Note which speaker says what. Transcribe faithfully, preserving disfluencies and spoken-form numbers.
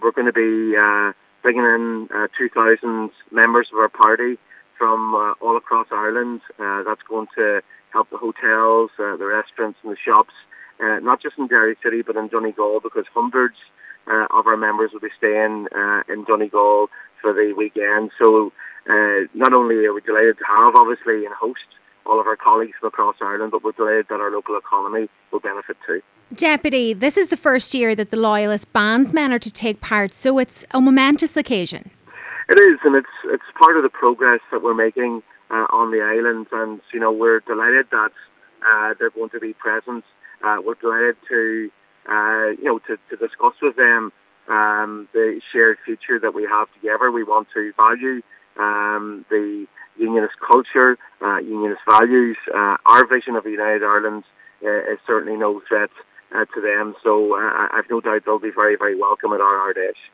Speaker 1: We're going to be uh, bringing in uh, two thousand members of our party from uh, all across Ireland. Uh, that's going to help the hotels, uh, the restaurants and the shops, uh, not just in Derry City but in Donegal, because hundreds uh, of our members will be staying uh, in Donegal for the weekend. So uh, not only are we delighted to have, obviously, and host all of our colleagues from across Ireland, but we're delighted that our local economy will benefit too.
Speaker 2: Deputy, this is the first year that the Loyalist Bandsmen are to take part, so it's a momentous occasion.
Speaker 1: It is, and it's it's part of the progress that we're making uh, on the island, and you know we're delighted that uh, they're going to be present. Uh, we're delighted to uh, you know to, to discuss with them um, the shared future that we have together. We want to value um, the unionist culture, uh, unionist values. Uh, our vision of a united Ireland uh, is certainly no threat uh, to them. So uh, I've no doubt they'll be very, very welcome at our Ardèche.